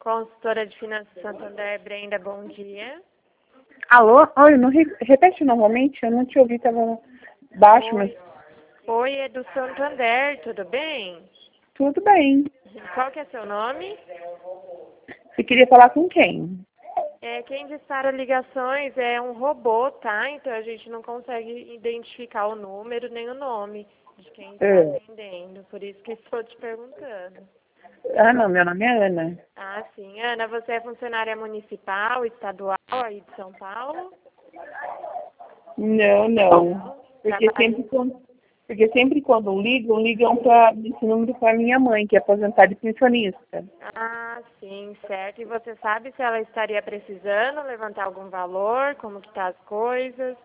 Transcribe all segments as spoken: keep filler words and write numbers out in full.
Consultora de Finanças Santander, Brenda, bom dia. Alô? Oi, não re- repete novamente, eu não te ouvi, estava baixo, Oi. mas Oi, é do Santander, tudo bem? tudo bem. Qual que é seu nome? Você queria falar com quem? É, quem dispara ligações é um robô, tá? Então a gente não consegue identificar o número nem o nome de quem está É. atendendo. Por isso que estou te perguntando. Ah, não, meu nome é Ana. Ah, sim. Ana, você é funcionária municipal, estadual aí de São Paulo? Não, não. Porque Trabalha... sempre quando, porque sempre quando ligam, ligam para esse número para minha mãe, que é aposentada e pensionista. Ah, sim, certo. E você sabe se ela estaria precisando levantar algum valor, como que tá as coisas?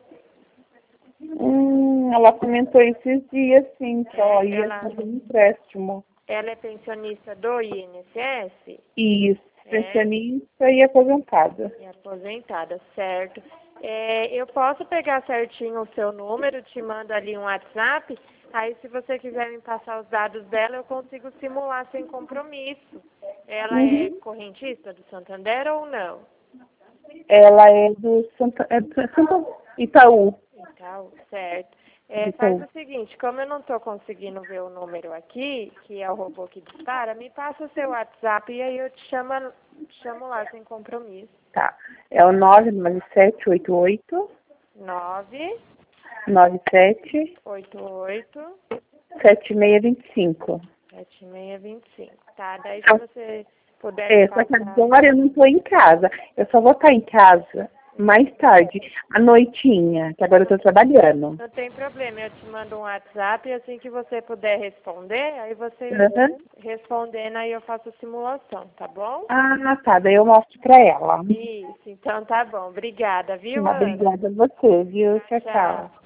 Hum, ela comentou esses dias, sim, que ela É, ia ela, fazer um empréstimo. ela é pensionista do I N S S? Isso, É, pensionista e aposentada. e aposentada, certo. É, eu posso pegar certinho o seu número, te mando ali um WhatsApp, aí se você quiser me passar os dados dela, eu consigo simular sem compromisso. Ela é Uhum. correntista do Santander ou não? Ela é do Santa, é do Santa Itaú. Então, certo. Do É, faz Itaú. o seguinte, como eu não estou conseguindo ver o número aqui, que é o robô que dispara, me passa o seu WhatsApp e aí eu te chamo, te chamo lá sem compromisso. Tá. É o nove nove sete oito oito nove nove sete oito oito sete seis dois cinco. sete seis dois cinco. Tá, daí se você puder me É, só que passar. agora eu não estou em casa. Eu só vou estar em casa mais tarde, à noitinha, que agora eu estou trabalhando. Não tem problema, eu te mando um WhatsApp e assim que você puder responder, aí você Uhum. respondendo, aí eu faço a simulação, tá bom? Ah, tá. Daí eu mostro pra ela. Isso, então tá bom. Obrigada, viu, Ana? Obrigada a você, viu? Tchau, Tchau. tchau.